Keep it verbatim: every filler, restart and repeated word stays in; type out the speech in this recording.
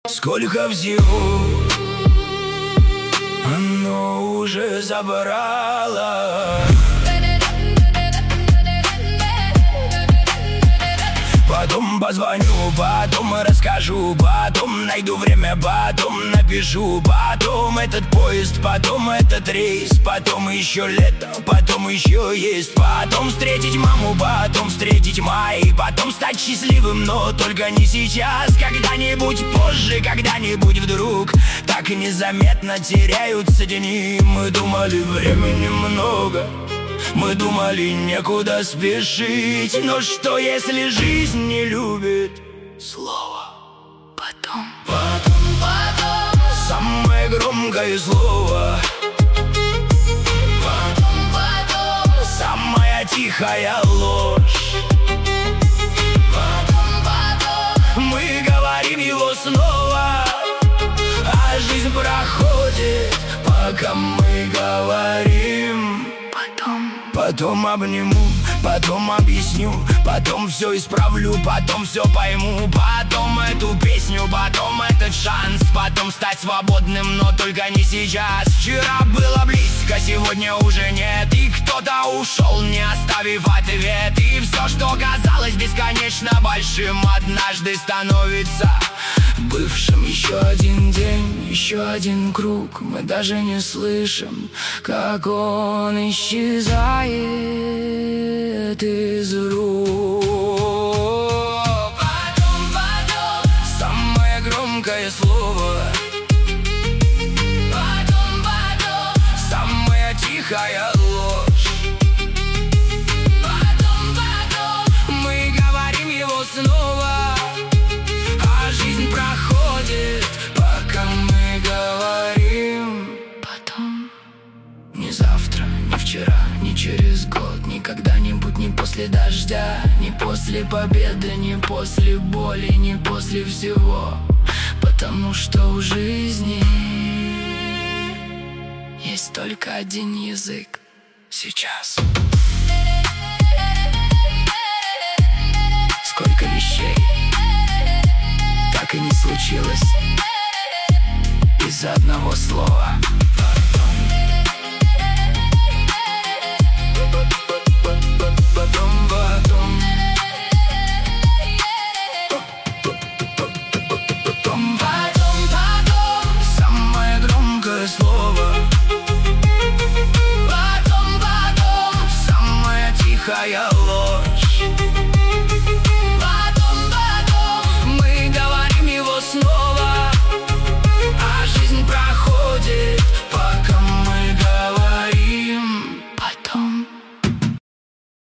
Сколько всего оно уже забрало. Потом позвоню, потом расскажу, потом найду время, потом напишу, потом этот поезд, потом этот рейс, потом еще лето, потом еще есть, потом встретить маму, потом встретить май, потом стать счастливым, но только не сейчас, когда-нибудь позже, когда-нибудь вдруг. Так незаметно теряются дни. Мы думали, времени много, мы думали, некуда спешить. Но что, если жизнь не любит слово «потом»? Потом, потом, самое громкое слово. Потом, потом, самая тихая ложь. Потом, потом, мы говорим его снова, а жизнь проходит, пока мы говорим. Потом обниму, потом объясню, потом все исправлю, потом все пойму, потом эту песню, потом этот шанс, потом стать свободным, но только не сейчас. Вчера было близко, сегодня уже нет, и кто-то ушел, не оставив ответ. И все, что казалось бесконечно большим, однажды становится бывшим. Еще один день, еще один круг, мы даже не слышим, как он исчезает из рук. Потом, потом, самое громкое слово. Потом, потом, самая тихая ложь. Потом, потом, мы говорим его снова, а жизнь проходит, пока мы говорим. Потом. Не завтра, не вчера, не через год, не когда-нибудь, не после дождя, не после победы, не после боли, не после всего. Потому что у жизни есть только один язык сейчас. Сколько вещей так и не случилось из-за одного слова. Потом, потом, потом, потом, потом, самое громкое слово. Потом, потом, самая тихая